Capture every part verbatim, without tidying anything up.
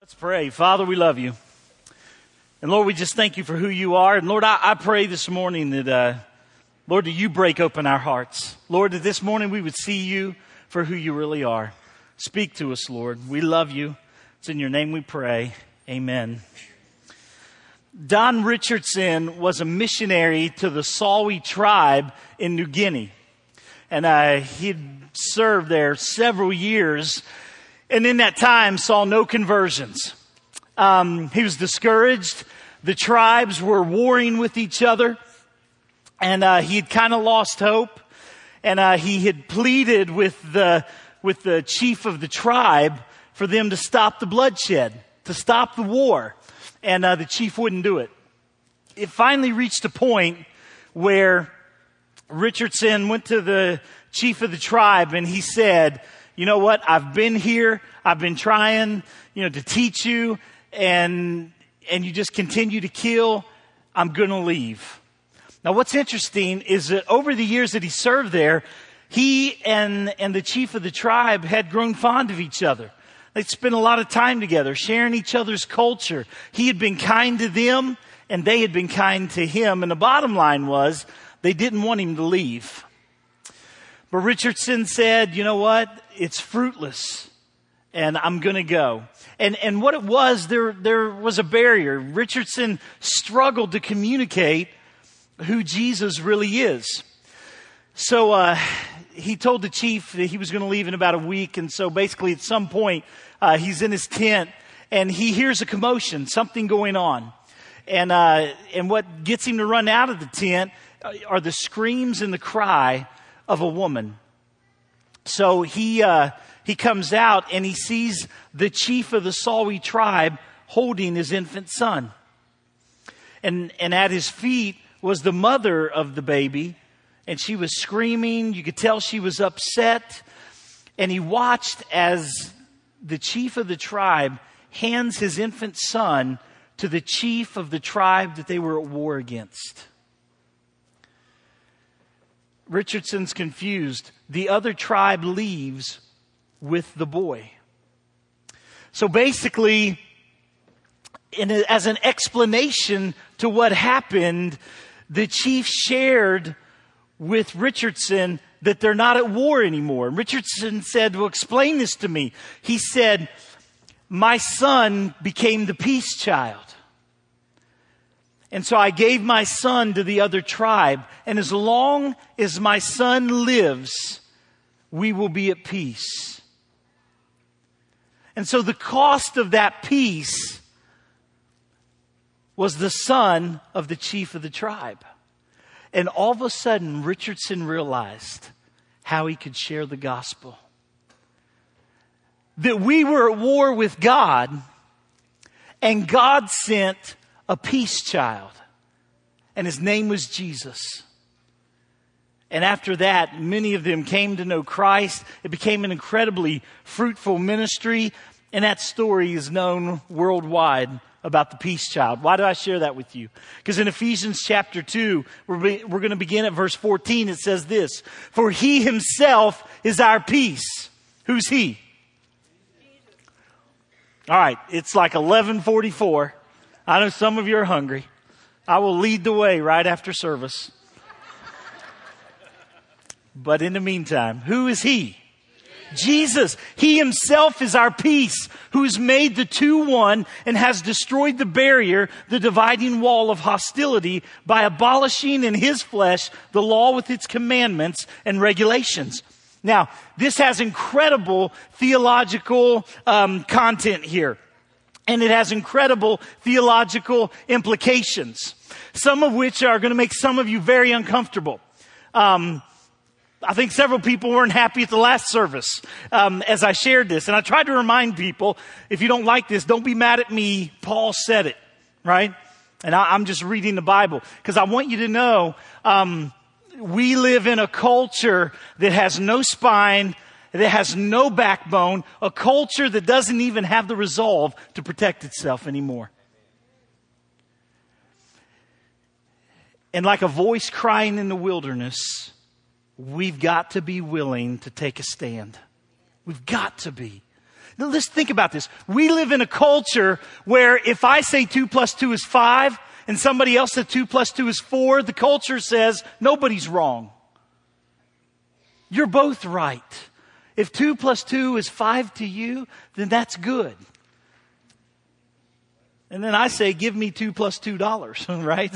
Let's pray. Father, we love you. And Lord, we just thank you for who you are. And Lord, I, I pray this morning that, uh, Lord, that you break open our hearts. Lord, that this morning we would see you for who you really are. Speak to us, Lord. We love you. It's in your name we pray. Amen. Don Richardson was a missionary to the Sawi tribe in New Guinea. And uh, he'd served there several years. And in that time saw no conversions. Um, he was discouraged. The tribes were warring with each other. And uh, he had kind of lost hope. And uh, he had pleaded with the, with the chief of the tribe for them to stop the bloodshed, to stop the war. And uh, the chief wouldn't do it. It finally reached a point where Richardson went to the chief of the tribe and he said, you know what? I've been here. I've been trying, you know, to teach you, and and you just continue to kill. I'm going to leave. Now, what's interesting is that over the years that he served there, he and and the chief of the tribe had grown fond of each other. They'd spent a lot of time together, sharing each other's culture. He had been kind to them, and they had been kind to him. And the bottom line was, they didn't want him to leave. But Richardson said, you know what? It's fruitless, and I'm going to go. And and what it was, there there was a barrier. Richardson struggled to communicate who Jesus really is. So uh, he told the chief that he was going to leave in about a week. And so basically at some point, uh, he's in his tent, and he hears a commotion, something going on. And uh, and what gets him to run out of the tent are the screams and the cry of a woman. So he uh, he comes out and he sees the chief of the Sawi tribe holding his infant son. And and at his feet was the mother of the baby, and she was screaming. You could tell she was upset. And he watched as the chief of the tribe hands his infant son to the chief of the tribe that they were at war against. Richardson's confused. The other tribe leaves with the boy. So basically, in a, as an explanation to what happened, the chief shared with Richardson that they're not at war anymore. Richardson said, well, explain this to me. He said, my son became the peace child. And so I gave my son to the other tribe. And as long as my son lives, we will be at peace. And so the cost of that peace was the son of the chief of the tribe. And all of a sudden, Richardson realized how he could share the gospel. That we were at war with God, and God sent a peace child, and his name was Jesus. And after that, many of them came to know Christ. It became an incredibly fruitful ministry, and that story is known worldwide about the peace child. Why do I share that with you? Because in Ephesians chapter two, we're, be, we're going to begin at verse fourteen. It says this, for he himself is our peace. Who's he? All right, it's like eleven forty-four. I know some of you are hungry. I will lead the way right after service. But in the meantime, who is he? Jesus. He himself is our peace, who's made the two one and has destroyed the barrier, the dividing wall of hostility, by abolishing in his flesh the law with its commandments and regulations. Now, this has incredible theological um, content here. And it has incredible theological implications, some of which are going to make some of you very uncomfortable. Um, I think several people weren't happy at the last service um, as I shared this. And I tried to remind people, if you don't like this, don't be mad at me. Paul said it, right? And I, I'm just reading the Bible because I want you to know um, we live in a culture that has no spine, that has no backbone, a culture that doesn't even have the resolve to protect itself anymore. And like a voice crying in the wilderness, we've got to be willing to take a stand. We've got to be. Now, let's think about this. We live in a culture where if I say two plus two is five and somebody else said two plus two is four, the culture says nobody's wrong. You're both right. If two plus two is five to you, then that's good. And then I say, give me two plus two dollars, right?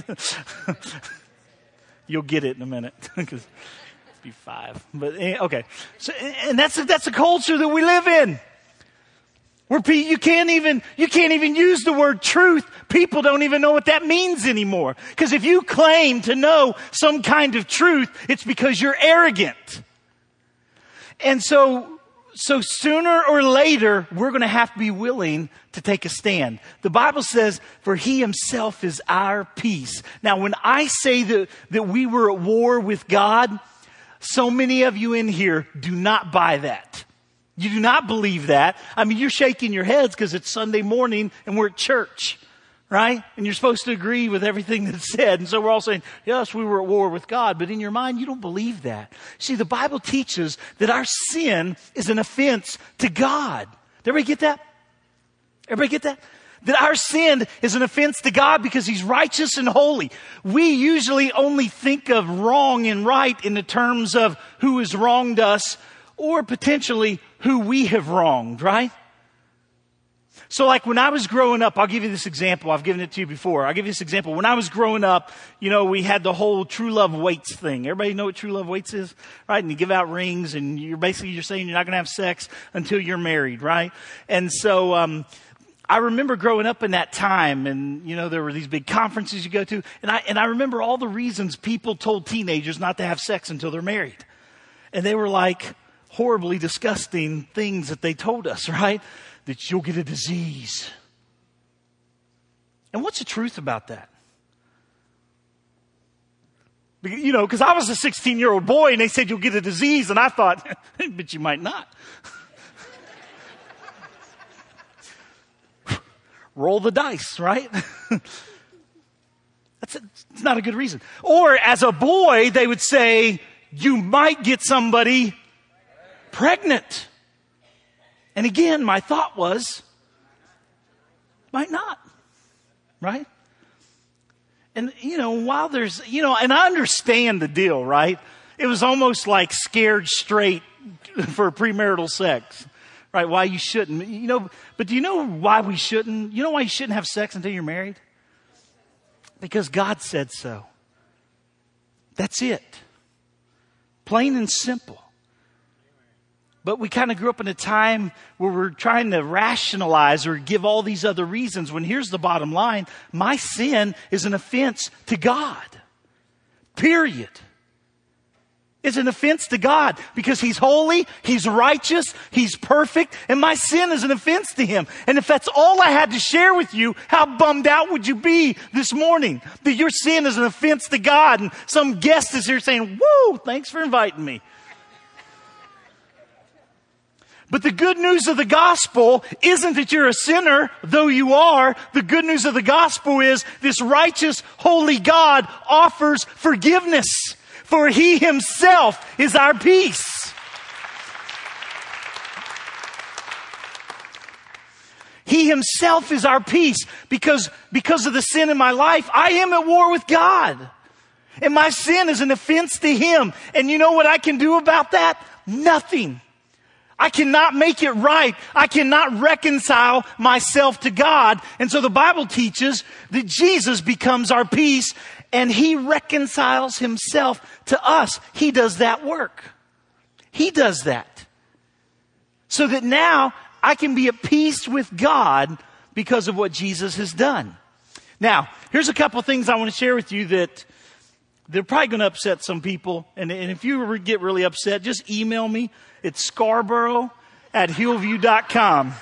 You'll get it in a minute. Because it'd be five. But okay. So, and that's, that's the culture that we live in. Where you can't even, you can't even use the word truth. People don't even know what that means anymore. Because if you claim to know some kind of truth, it's because you're arrogant. And so, so sooner or later, we're going to have to be willing to take a stand. The Bible says, for he himself is our peace. Now, when I say that, that we were at war with God, so many of you in here do not buy that. You do not believe that. I mean, you're shaking your heads because it's Sunday morning and we're at church, right? And you're supposed to agree with everything that's said. And so we're all saying, yes, we were at war with God. But in your mind, you don't believe that. See, the Bible teaches that our sin is an offense to God. Did everybody get that? Everybody get that? That our sin is an offense to God because he's righteous and holy. We usually only think of wrong and right in the terms of who has wronged us or potentially who we have wronged, right? So like when I was growing up, I'll give you this example. I've given it to you before. I'll give you this example. When I was growing up, you know, we had the whole True Love Waits thing. Everybody know what True Love Waits is, right? And you give out rings and you're basically, you're saying you're not going to have sex until you're married, right? And so, um, I remember growing up in that time and, you know, there were these big conferences you go to. And I, and I remember all the reasons people told teenagers not to have sex until they're married. And they were like horribly disgusting things that they told us, right? That you'll get a disease. And what's the truth about that? You know, because I was a sixteen-year-old boy and they said you'll get a disease. And I thought, but you might not. Roll the dice, right? That's a, it's not a good reason. Or as a boy, they would say, you might get somebody pregnant. And again, my thought was, might not, right? And, you know, while there's, you know, and I understand the deal, right? It was almost like scared straight for premarital sex. Right, why you shouldn't. You know, but do you know why we shouldn't? You know why you shouldn't have sex until you're married? Because God said so. That's it. Plain and simple. But we kind of grew up in a time where we're trying to rationalize or give all these other reasons when here's the bottom line. My sin is an offense to God. Period. It's an offense to God because he's holy, he's righteous, he's perfect, and my sin is an offense to him. And if that's all I had to share with you, how bummed out would you be this morning that your sin is an offense to God and some guest is here saying, woo, thanks for inviting me. But the good news of the gospel isn't that you're a sinner, though you are. The good news of the gospel is this righteous, holy God offers forgiveness. For he himself is our peace. He himself is our peace. Because, because of the sin in my life, I am at war with God. And my sin is an offense to him. And you know what I can do about that? Nothing. I cannot make it right. I cannot reconcile myself to God. And so the Bible teaches that Jesus becomes our peace. And he reconciles himself to us. He does that work. He does that. So that now I can be at peace with God because of what Jesus has done. Now, here's a couple of things I want to share with you that they're probably going to upset some people. And, and if you get really upset, just email me. It's Scarborough at hillview dot com.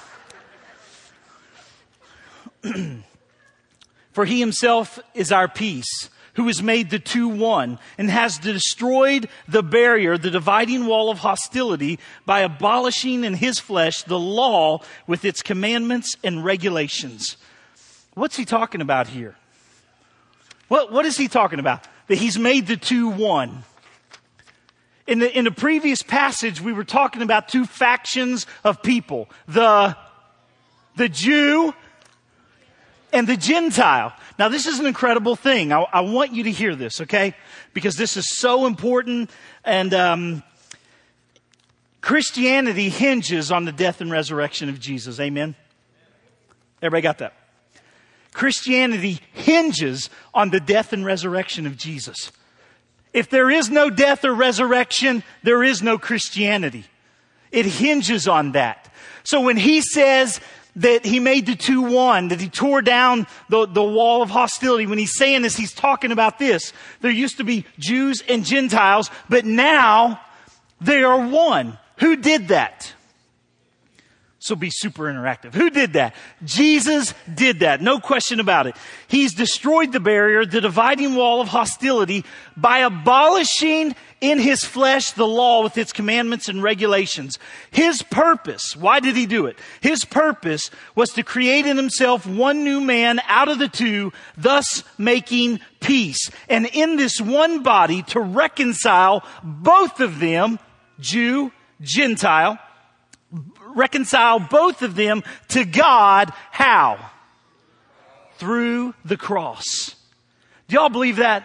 For he himself is our peace, who has made the two one and has destroyed the barrier, the dividing wall of hostility by abolishing in his flesh the law with its commandments and regulations. What's he talking about here? What, what is he talking about? That he's made the two one. In the, in the previous passage, we were talking about two factions of people. The, the Jew and the Gentile. Now, this is an incredible thing. I, I want you to hear this, okay? Because this is so important. And um, Christianity hinges on the death and resurrection of Jesus. Amen? Everybody got that? Christianity hinges on the death and resurrection of Jesus. If there is no death or resurrection, there is no Christianity. It hinges on that. So when he says that he made the two one, that he tore down the, the wall of hostility, when he's saying this, he's talking about this. There used to be Jews and Gentiles, but now they are one. Who did that? So be super interactive. Who did that? Jesus did that. No question about it. He's destroyed the barrier, the dividing wall of hostility, by abolishing in his flesh the law with its commandments and regulations. His purpose, why did he do it? His purpose was to create in himself one new man out of the two, thus making peace. And in this one body to reconcile both of them, Jew, Gentile, reconcile both of them to God. How? Through the cross. Do y'all believe that?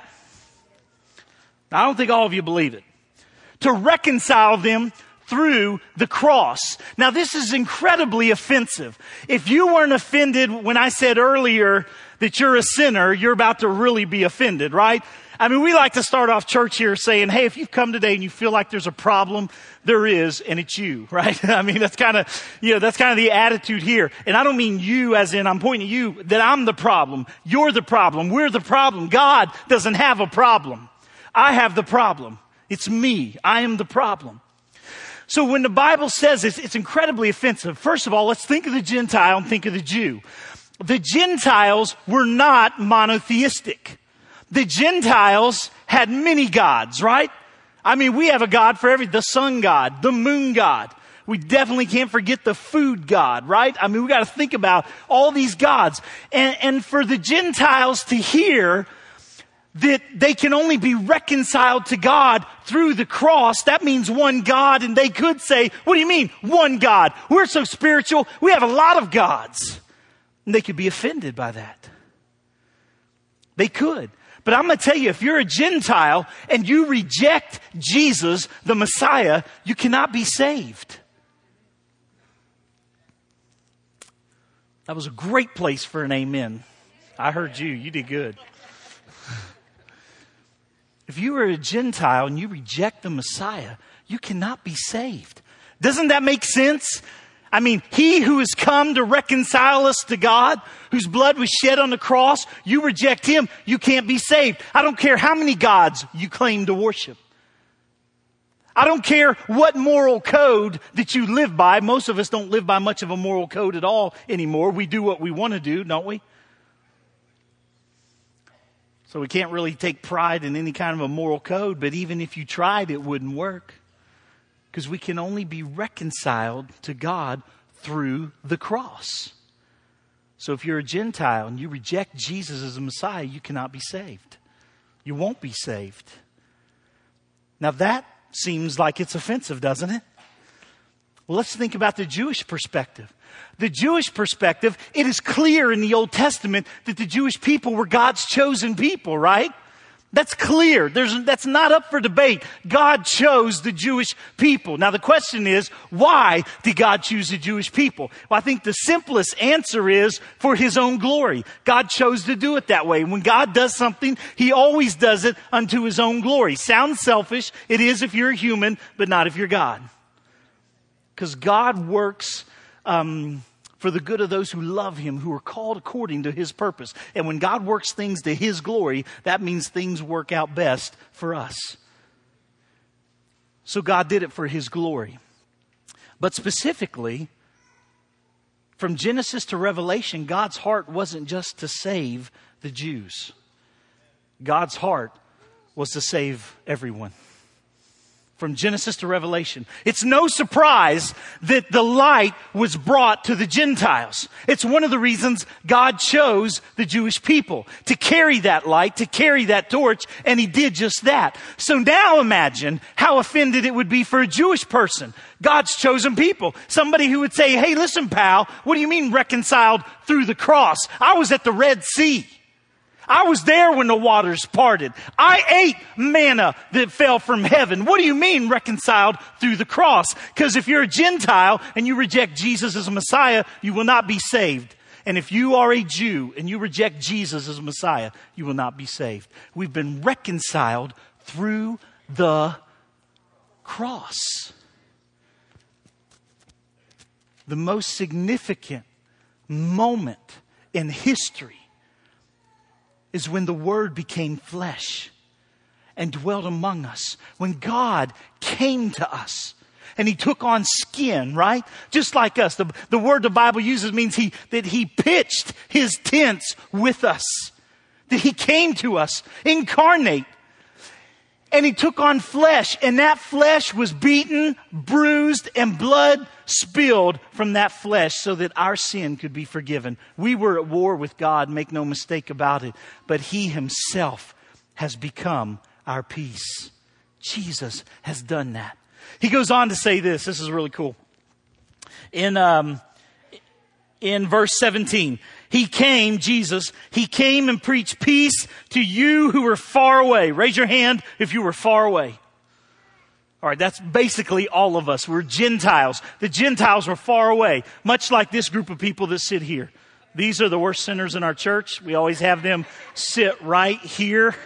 I don't think all of you believe it. To reconcile them through the cross. Now, this is incredibly offensive. If you weren't offended when I said earlier that you're a sinner, you're about to really be offended, right? I mean, we like to start off church here saying, hey, if you've come today and you feel like there's a problem, there is, and it's you, right? I mean, that's kind of, you know, that's kind of the attitude here. And I don't mean you as in I'm pointing at you, that I'm the problem. You're the problem. We're the problem. God doesn't have a problem. I have the problem. It's me. I am the problem. So when the Bible says this, it's incredibly offensive. First of all, let's think of the Gentile and think of the Jew. The Gentiles were not monotheistic. The Gentiles had many gods, right? I mean, we have a God for every, the sun god, the moon god. We definitely can't forget the food god, right? I mean, we got to think about all these gods. And, and for the Gentiles to hear that they can only be reconciled to God through the cross, that means one God. And they could say, what do you mean, one God? We're so spiritual. We have a lot of gods. And they could be offended by that. They could. But I'm going to tell you, if you're a Gentile and you reject Jesus, the Messiah, you cannot be saved. That was a great place for an amen. I heard you. You did good. If you are a Gentile and you reject the Messiah, you cannot be saved. Doesn't that make sense? I mean, he who has come to reconcile us to God, whose blood was shed on the cross, you reject him, you can't be saved. I don't care how many gods you claim to worship. I don't care what moral code that you live by. Most of us don't live by much of a moral code at all anymore. We do what we want to do, don't we? So we can't really take pride in any kind of a moral code, but even if you tried, it wouldn't work. Because we can only be reconciled to God through the cross. So if you're a Gentile and you reject Jesus as a Messiah, you cannot be saved. You won't be saved. Now that seems like it's offensive, doesn't it? Well, let's think about the Jewish perspective. The Jewish perspective, it is clear in the Old Testament that the Jewish people were God's chosen people, right? That's clear. There's, that's not up for debate. God chose the Jewish people. Now the question is, why did God choose the Jewish people? Well, I think the simplest answer is for his own glory. God chose to do it that way. When God does something, he always does it unto his own glory. Sounds selfish. It is if you're a human, but not if you're God. Because God works um, for the good of those who love him, who are called according to his purpose. And when God works things to his glory, that means things work out best for us. So God did it for his glory. But specifically, from Genesis to Revelation, God's heart wasn't just to save the Jews. God's heart was to save everyone. from Genesis to Revelation. It's no surprise that the light was brought to the Gentiles. It's one of the reasons God chose the Jewish people to carry that light, to carry that torch, and he did just that. So now imagine how offended it would be for a Jewish person, God's chosen people. Somebody who would say, hey, listen, pal, what do you mean reconciled through the cross? I was at the Red Sea. I was there when the waters parted. I ate manna that fell from heaven. What do you mean reconciled through the cross? Because if you're a Gentile and you reject Jesus as a Messiah, you will not be saved. And if you are a Jew and you reject Jesus as a Messiah, you will not be saved. We've been reconciled through the cross. The most significant moment in history is when the Word became flesh and dwelt among us. When God came to us and he took on skin, right? Just like us. The, the word the Bible uses means he, that he pitched his tents with us. That he came to us, incarnate. And he took on flesh, and that flesh was beaten, bruised, and blood spilled from that flesh so that our sin could be forgiven. We were at war with God, make no mistake about it, but he himself has become our peace. Jesus has done that. He goes on to say this. This is really cool. In, um, in verse seventeen, he came, Jesus, he came and preached peace to you who were far away. Raise your hand if you were far away. All right, that's basically all of us. We're Gentiles. The Gentiles were far away, much like this group of people that sit here. These are the worst sinners in our church. We always have them sit right here.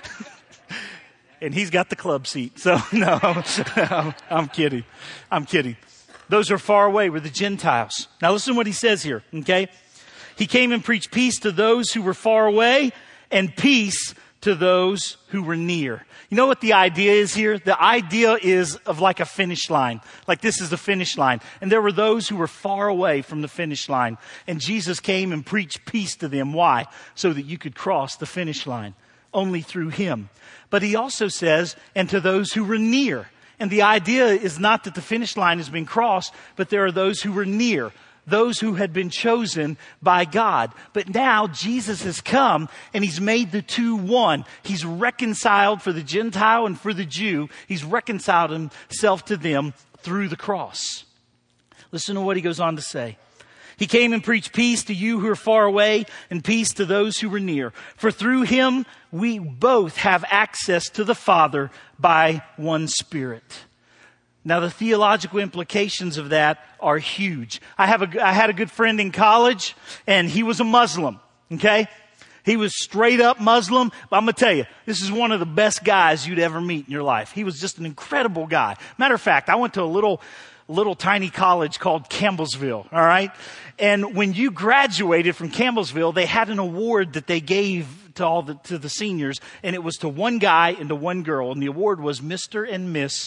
And he's got the club seat. So, no, I'm kidding. I'm kidding. Those who are far away were the Gentiles. Now listen to what he says here, okay? He came and preached peace to those who were far away and peace to those who were near. You know what the idea is here? The idea is of like a finish line. Like this is the finish line. And there were those who were far away from the finish line. And Jesus came and preached peace to them. Why? So that you could cross the finish line. Only through him. But he also says, and to those who were near. And the idea is not that the finish line has been crossed, but there are those who were near. Those who had been chosen by God. But now Jesus has come and he's made the two one. He's reconciled for the Gentile and for the Jew. He's reconciled himself to them through the cross. Listen to what he goes on to say. He came and preached peace to you who are far away and peace to those who were near. For through him we both have access to the Father by one Spirit. Now, the theological implications of that are huge. I have a, I had a good friend in college, and he was a Muslim, okay? He was straight up Muslim. But I'm going to tell you, this is one of the best guys you'd ever meet in your life. He was just an incredible guy. Matter of fact, I went to a little, little tiny college called Campbellsville, all right? And when you graduated from Campbellsville, they had an award that they gave to all the, to the seniors, and it was to one guy and to one girl, and the award was Mister and Miss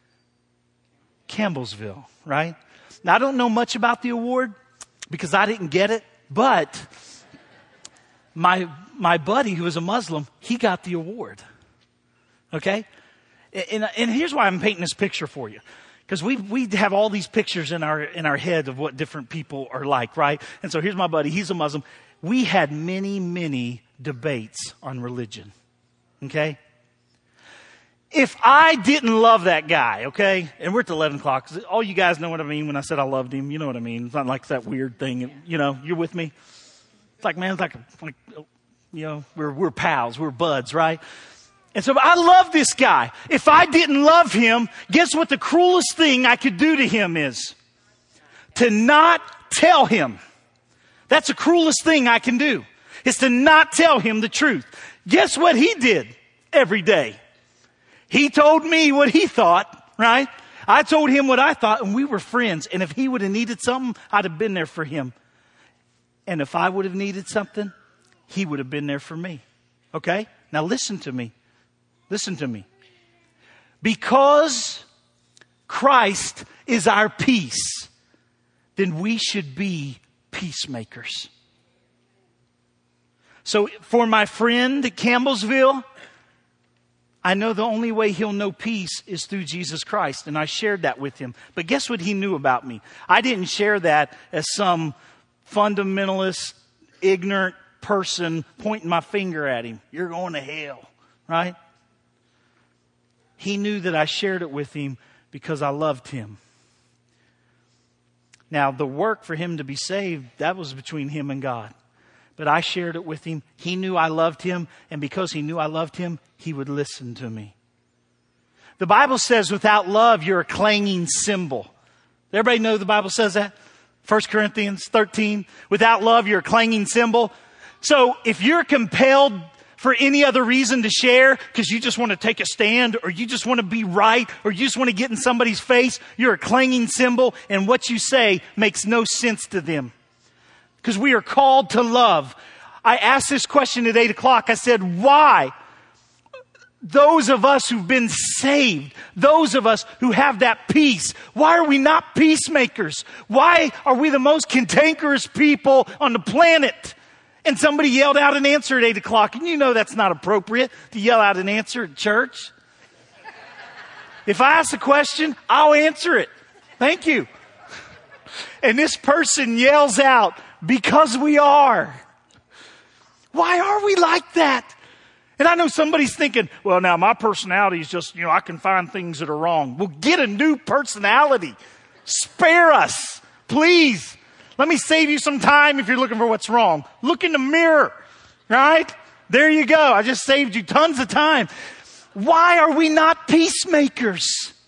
Campbellsville, right? Now, I don't know much about the award because I didn't get it, but my my buddy who was a Muslim, he got the award, okay? And, and here's why I'm painting this picture for you. Because we we have all these pictures in our in our head of what different people are like, right? And so here's my buddy, he's a Muslim. We had many, many debates on religion, okay? If I didn't love that guy, okay, and we're at eleven o'clock, all you guys know what I mean when I said I loved him. You know what I mean. It's not like that weird thing, you know, you're with me. It's like, man, it's like, like you know, we're we're pals, we're buds, right? And so I love this guy. If I didn't love him, guess what the cruelest thing I could do to him is? To not tell him. That's the cruelest thing I can do, is to not tell him the truth. Guess what he did every day? He told me what he thought, right? I told him what I thought, and we were friends. And if he would have needed something, I'd have been there for him. And if I would have needed something, he would have been there for me. Okay? Now listen to me. Listen to me. Because Christ is our peace, then we should be peacemakers. So for my friend at Campbellsville, I know the only way he'll know peace is through Jesus Christ. And I shared that with him. But guess what he knew about me? I didn't share that as some fundamentalist, ignorant person pointing my finger at him. You're going to hell, right? He knew that I shared it with him because I loved him. Now, the work for him to be saved, that was between him and God. But I shared it with him. He knew I loved him. And because he knew I loved him, he would listen to me. The Bible says without love, you're a clanging cymbal. Everybody know the Bible says that? First Corinthians thirteen. Without love, you're a clanging cymbal. So if you're compelled for any other reason to share, because you just want to take a stand, or you just want to be right, or you just want to get in somebody's face, you're a clanging cymbal, and what you say makes no sense to them. Because we are called to love. I asked this question at eight o'clock. I said, why? Those of us who've been saved, those of us who have that peace, why are we not peacemakers? Why are we the most cantankerous people on the planet? And somebody yelled out an answer at eight o'clock. And you know that's not appropriate to yell out an answer at church. If I ask a question, I'll answer it. Thank you. And this person yells out, because we are. Why are we like that? And I know somebody's thinking, well, now my personality is just, you know, I can find things that are wrong. Well, get a new personality. Spare us, please. Let me save you some time if you're looking for what's wrong. Look in the mirror, right? There you go. I just saved you tons of time. Why are we not peacemakers?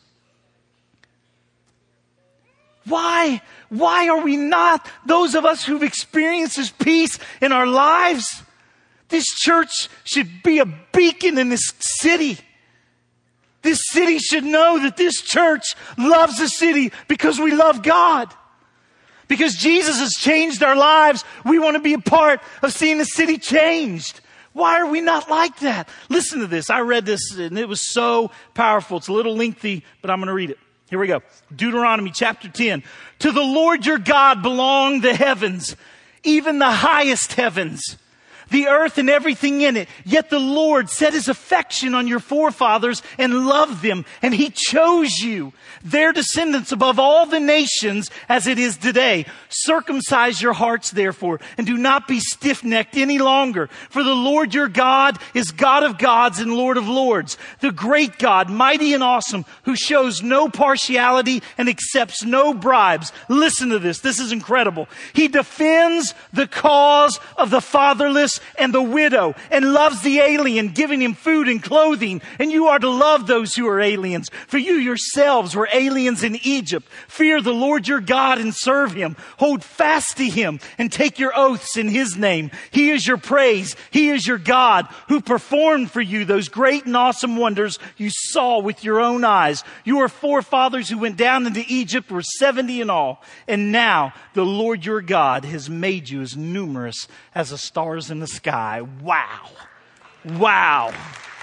Why? Why are we not those of us who've experienced His peace in our lives? This church should be a beacon in this city. This city should know that this church loves the city because we love God. Because Jesus has changed our lives, we want to be a part of seeing the city changed. Why are we not like that? Listen to this. I read this and it was so powerful. It's a little lengthy, but I'm going to read it. Here we go. Deuteronomy chapter ten. To the Lord your God belong the heavens, even the highest heavens, the earth and everything in it. Yet the Lord set His affection on your forefathers and loved them. And He chose you, their descendants, above all the nations as it is today. Circumcise your hearts, therefore, and do not be stiff-necked any longer. For the Lord your God is God of gods and Lord of lords, the great God, mighty and awesome, who shows no partiality and accepts no bribes. Listen to this. This is incredible. He defends the cause of the fatherless and the widow, and loves the alien, giving him food and clothing. And you are to love those who are aliens, for you yourselves were aliens in Egypt. Fear the Lord your God and serve Him. Hold fast to Him and take your oaths in His name. He is your praise. He is your God, who performed for you those great and awesome wonders you saw with your own eyes. Your forefathers who went down into Egypt were seventy in all. And now the Lord your God has made you as numerous as the stars in the sky. Wow. Wow.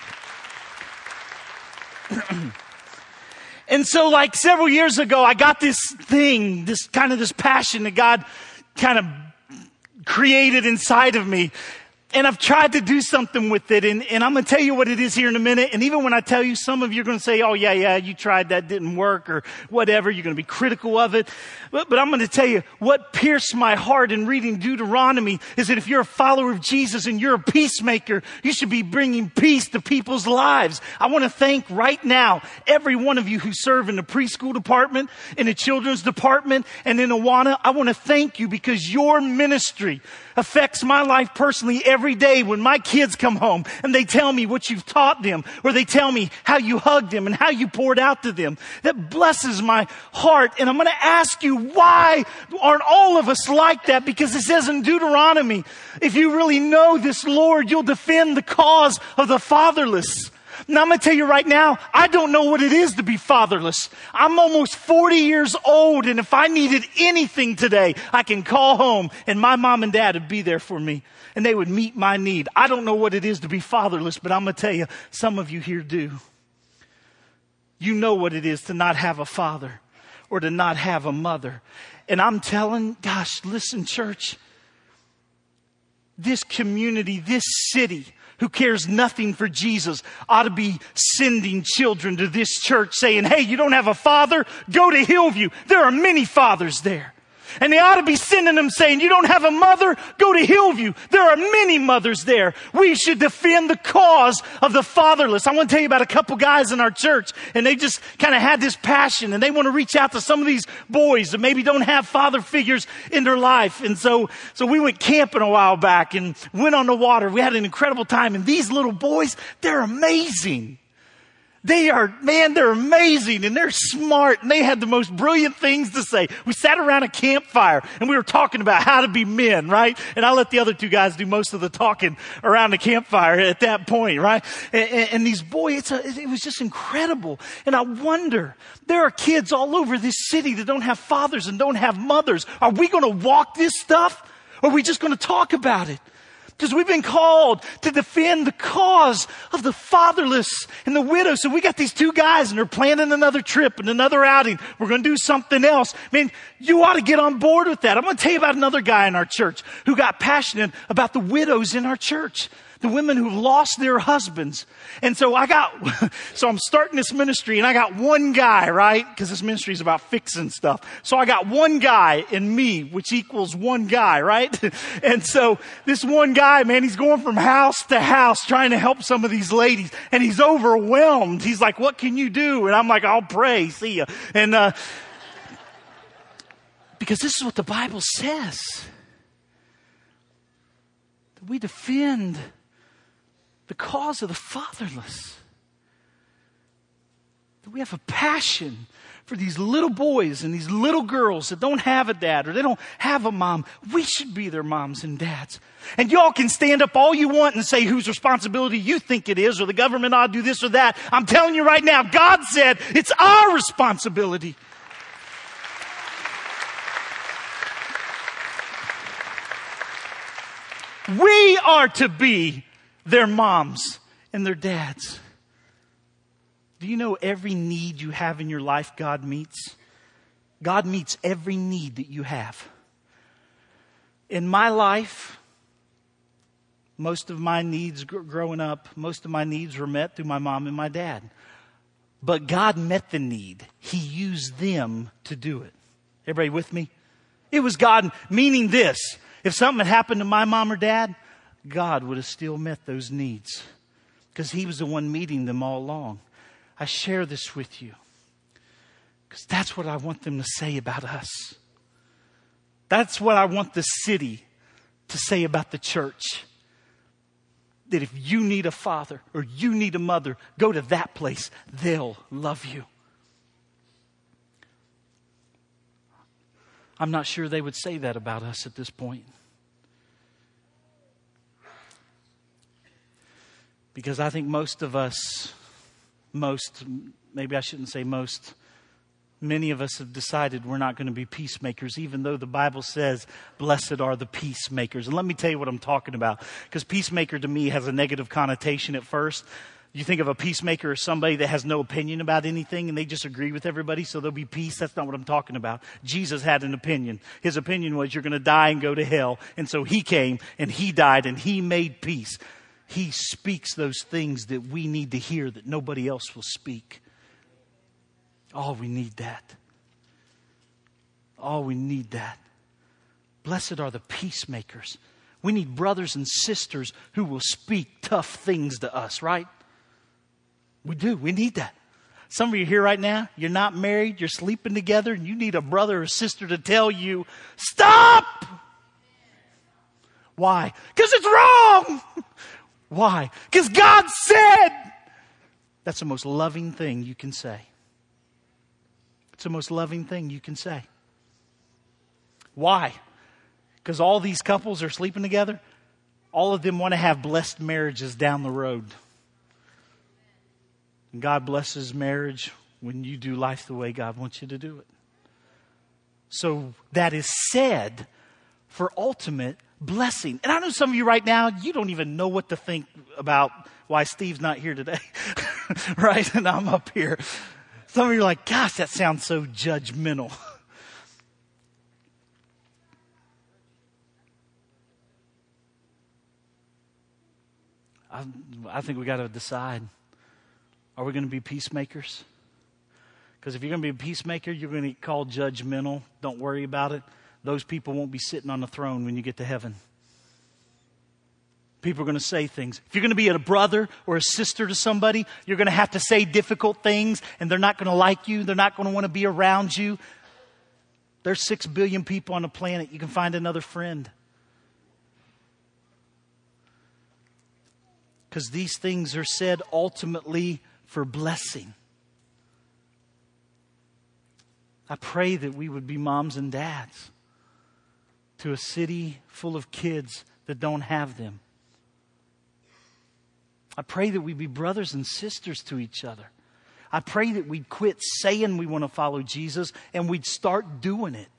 And so like several years ago, I got this thing, this kind of this passion that God kind of created inside of me. And I've tried to do something with it. And, and I'm going to tell you what it is here in a minute. And even when I tell you, some of you are going to say, oh, yeah, yeah, you tried that, didn't work, or whatever. You're going to be critical of it. But, but I'm going to tell you what pierced my heart in reading Deuteronomy is that if you're a follower of Jesus and you're a peacemaker, you should be bringing peace to people's lives. I want to thank right now every one of you who serve in the preschool department, in the children's department, and in Awana. I want to thank you because your ministry affects my life personally every day when my kids come home and they tell me what you've taught them, or they tell me how you hugged them and how you poured out to them. That blesses my heart. And I'm going to ask you, why aren't all of us like that? Because it says in Deuteronomy, if you really know this Lord, you'll defend the cause of the fatherless. Now, I'm going to tell you right now, I don't know what it is to be fatherless. I'm almost forty years old, and if I needed anything today, I can call home, and my mom and dad would be there for me, and they would meet my need. I don't know what it is to be fatherless, but I'm going to tell you, some of you here do. You know what it is to not have a father or to not have a mother. And I'm telling, gosh, listen, church, this community, this city, who cares nothing for Jesus, ought to be sending children to this church saying, hey, you don't have a father? Go to Hillview. There are many fathers there. And they ought to be sending them saying, you don't have a mother? Go to Hillview. There are many mothers there. We should defend the cause of the fatherless. I want to tell you about a couple guys in our church, and they just kind of had this passion, and they want to reach out to some of these boys that maybe don't have father figures in their life. And so, so we went camping a while back and went on the water. We had an incredible time. And these little boys, they're amazing. They are, man, they're amazing and they're smart and they had the most brilliant things to say. We sat around a campfire and we were talking about how to be men, right? And I let the other two guys do most of the talking around the campfire at that point, right? And, and, and these boys, it's a, it was just incredible. And I wonder, there are kids all over this city that don't have fathers and don't have mothers. Are we going to walk this stuff? Or are we just going to talk about it? Because we've been called to defend the cause of the fatherless and the widows. So we got these two guys and they're planning another trip and another outing. We're going to do something else. Man, you ought to get on board with that. I'm going to tell you about another guy in our church who got passionate about the widows in our church. The women who've lost their husbands. And so I got, so I'm starting this ministry and I got one guy, right? Because this ministry is about fixing stuff. So I got one guy in me, which equals one guy, right? And so this one guy, man, he's going from house to house trying to help some of these ladies. And he's overwhelmed. He's like, what can you do? And I'm like, I'll pray. See ya. And, uh, because this is what the Bible says. That we defend the cause of the fatherless. That we have a passion for these little boys and these little girls that don't have a dad or they don't have a mom. We should be their moms and dads. And y'all can stand up all you want and say whose responsibility you think it is or the government ought to do this or that. I'm telling you right now, God said it's our responsibility. We are to be their moms and their dads. Do you know every need you have in your life God meets? God meets every need that you have. In my life, most of my needs gr- growing up, most of my needs were met through my mom and my dad. But God met the need. He used them to do it. Everybody with me? It was God, meaning this. If something had happened to my mom or dad, God would have still met those needs because He was the one meeting them all along. I share this with you because that's what I want them to say about us. That's what I want the city to say about the church. That if you need a father or you need a mother, go to that place. They'll love you. I'm not sure they would say that about us at this point. Because I think most of us, most, maybe I shouldn't say most, many of us have decided we're not going to be peacemakers, even though the Bible says, blessed are the peacemakers. And let me tell you what I'm talking about. Because peacemaker to me has a negative connotation at first. You think of a peacemaker as somebody that has no opinion about anything and they just agree with everybody so there'll be peace. That's not what I'm talking about. Jesus had an opinion. His opinion was you're going to die and go to hell. And so He came and He died and He made peace. He speaks those things that we need to hear that nobody else will speak. Oh, we need that. Oh, we need that. Blessed are the peacemakers. We need brothers and sisters who will speak tough things to us, right? We do. We need that. Some of you here right now, you're not married, you're sleeping together, and you need a brother or sister to tell you, stop! Why? Because it's wrong! Why? Because God said. That's the most loving thing you can say. It's the most loving thing you can say. Why? Because all these couples are sleeping together. All of them want to have blessed marriages down the road. And God blesses marriage when you do life the way God wants you to do it. So that is said for ultimate blessing. And I know some of you right now, you don't even know what to think about why Steve's not here today. Right? And I'm up here. Some of you are like, gosh, that sounds so judgmental. I, I think we got to decide, are we going to be peacemakers? Because if you're going to be a peacemaker, you're going to get called judgmental. Don't worry about it. Those people won't be sitting on the throne when you get to heaven. People are going to say things. If you're going to be a brother or a sister to somebody, you're going to have to say difficult things, and they're not going to like you. They're not going to want to be around you. There's six billion people on the planet. You can find another friend. Because these things are said ultimately for blessing. I pray that we would be moms and dads to a city full of kids that don't have them. I pray that we'd be brothers and sisters to each other. I pray that we'd quit saying we want to follow Jesus and we'd start doing it.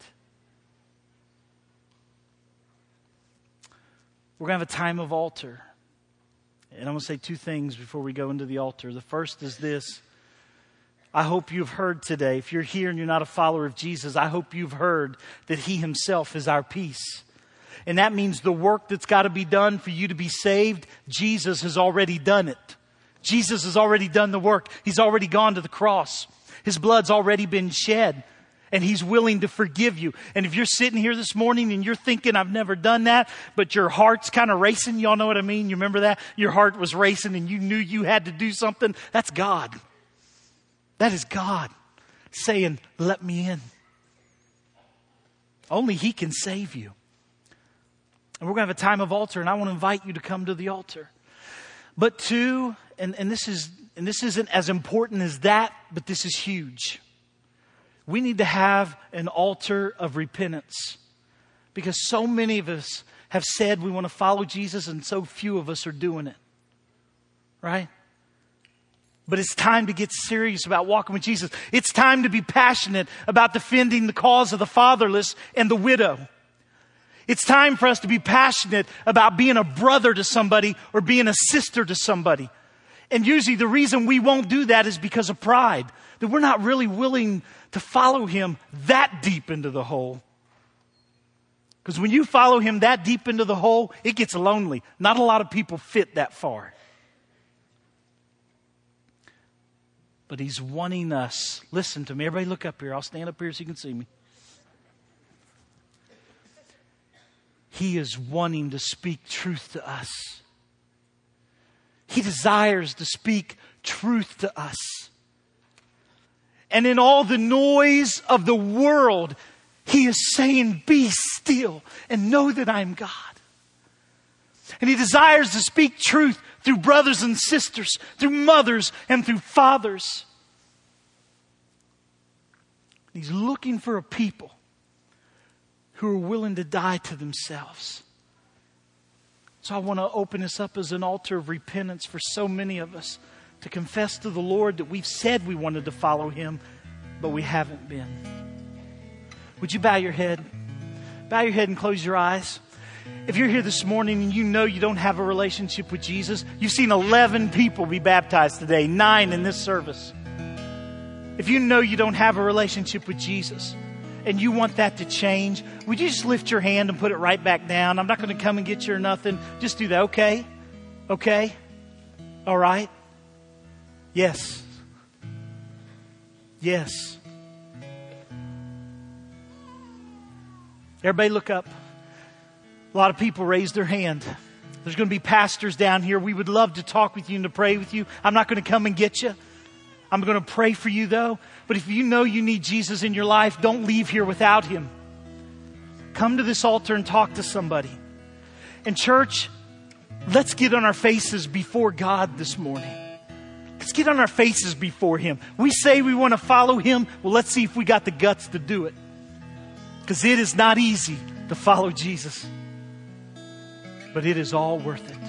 We're going to have a time of altar. And I'm going to say two things before we go into the altar. The first is this. I hope you've heard today, if you're here and you're not a follower of Jesus, I hope you've heard that He Himself is our peace. And that means the work that's got to be done for you to be saved, Jesus has already done it. Jesus has already done the work. He's already gone to the cross. His blood's already been shed. And He's willing to forgive you. And if you're sitting here this morning and you're thinking, I've never done that, but your heart's kind of racing, y'all know what I mean? You remember that? Your heart was racing and you knew you had to do something. That's God. That is God saying, let me in. Only He can save you. And we're going to have a time of altar, and I want to invite you to come to the altar. But two, and, and this is and this isn't as important as that, but this is huge. We need to have an altar of repentance. Because so many of us have said we want to follow Jesus, and so few of us are doing it. Right? But it's time to get serious about walking with Jesus. It's time to be passionate about defending the cause of the fatherless and the widow. It's time for us to be passionate about being a brother to somebody or being a sister to somebody. And usually the reason we won't do that is because of pride. That we're not really willing to follow Him that deep into the hole. Because when you follow Him that deep into the hole, it gets lonely. Not a lot of people fit that far. But He's wanting us. Listen to me. Everybody look up here. I'll stand up here so you can see me. He is wanting to speak truth to us. He desires to speak truth to us. And in all the noise of the world, He is saying, be still and know that I am God. And He desires to speak truth through brothers and sisters, through mothers and through fathers. He's looking for a people who are willing to die to themselves. So I want to open this up as an altar of repentance for so many of us to confess to the Lord that we've said we wanted to follow Him, but we haven't been. Would you bow your head? Bow your head and close your eyes. If you're here this morning and you know you don't have a relationship with Jesus, you've seen eleven people be baptized today, nine in this service. If you know you don't have a relationship with Jesus and you want that to change, would you just lift your hand and put it right back down? I'm not going to come and get you or nothing. Just do that. Okay? Okay? All right? Yes. Yes. Everybody look up. A lot of people raised their hand. There's going to be pastors down here. We would love to talk with you and to pray with you. I'm not going to come and get you. I'm going to pray for you though. But if you know you need Jesus in your life, don't leave here without Him. Come to this altar and talk to somebody. And church, let's get on our faces before God this morning. Let's get on our faces before Him. We say we want to follow Him. Well, let's see if we got the guts to do it. Because it is not easy to follow Jesus. But it is all worth it.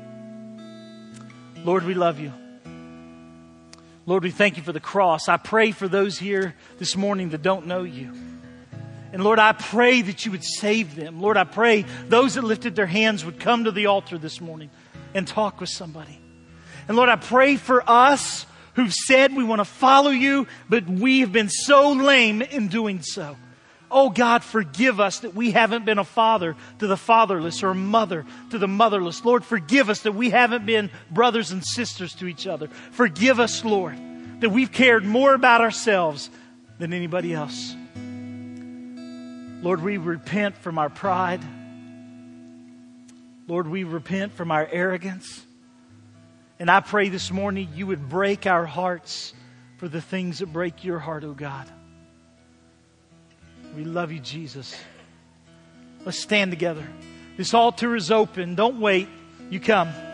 Lord, we love You. Lord, we thank You for the cross. I pray for those here this morning that don't know You. And Lord, I pray that You would save them. Lord, I pray those that lifted their hands would come to the altar this morning and talk with somebody. And Lord, I pray for us who've said we want to follow You, but we have been so lame in doing so. Oh God, forgive us that we haven't been a father to the fatherless or a mother to the motherless. Lord, forgive us that we haven't been brothers and sisters to each other. Forgive us, Lord, that we've cared more about ourselves than anybody else. Lord, we repent from our pride. Lord, we repent from our arrogance. And I pray this morning you would break our hearts for the things that break your heart, oh God. We love you, Jesus. Let's stand together. This altar is open. Don't wait. You come.